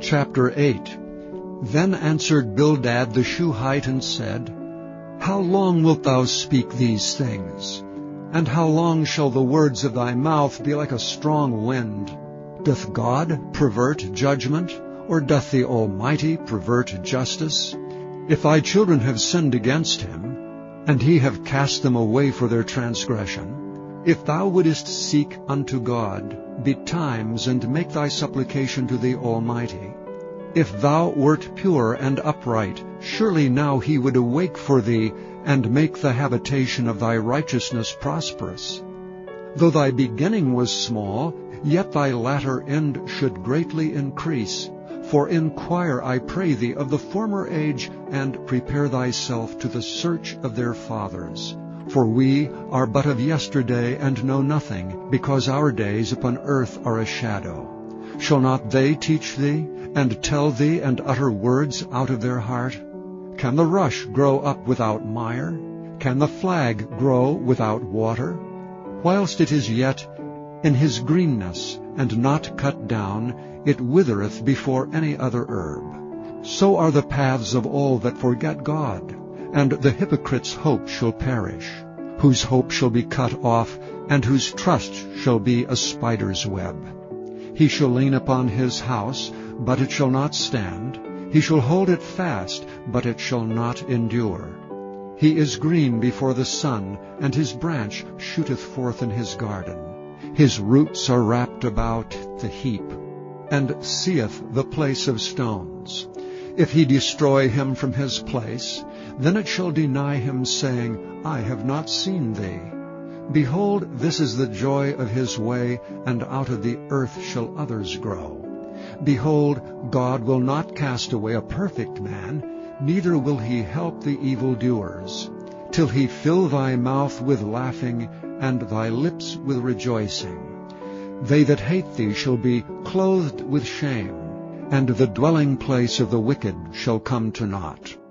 Chapter 8. Then answered Bildad the Shuhite and said, How long wilt thou speak these things? And how long shall the words of thy mouth be like a strong wind? Doth God pervert judgment, or doth the Almighty pervert justice? If thy children have sinned against him, and he have cast them away for their transgression, if thou wouldest seek unto God betimes, and make thy supplication to the Almighty, if thou wert pure and upright, surely now he would awake for thee, and make the habitation of thy righteousness prosperous. Though thy beginning was small, yet thy latter end should greatly increase. For inquire, I pray thee, of the former age, and prepare thyself to the search of their fathers. For we are but of yesterday, and know nothing, because our days upon earth are a shadow. Shall not they teach thee, and tell thee, and utter words out of their heart? Can the rush grow up without mire? Can the flag grow without water? Whilst it is yet in his greenness, and not cut down, it withereth before any other herb. So are the paths of all that forget God, and the hypocrite's hope shall perish, whose hope shall be cut off, and whose trust shall be a spider's web. He shall lean upon his house, but it shall not stand. He shall hold it fast, but it shall not endure. He is green before the sun, and his branch shooteth forth in his garden. His roots are wrapped about the heap, and seeth the place of stones. If he destroy him from his place, then it shall deny him, saying, I have not seen thee. Behold, this is the joy of his way, and out of the earth shall others grow. Behold, God will not cast away a perfect man, neither will he help the evildoers, till he fill thy mouth with laughing, and thy lips with rejoicing. They that hate thee shall be clothed with shame, and the dwelling place of the wicked shall come to naught.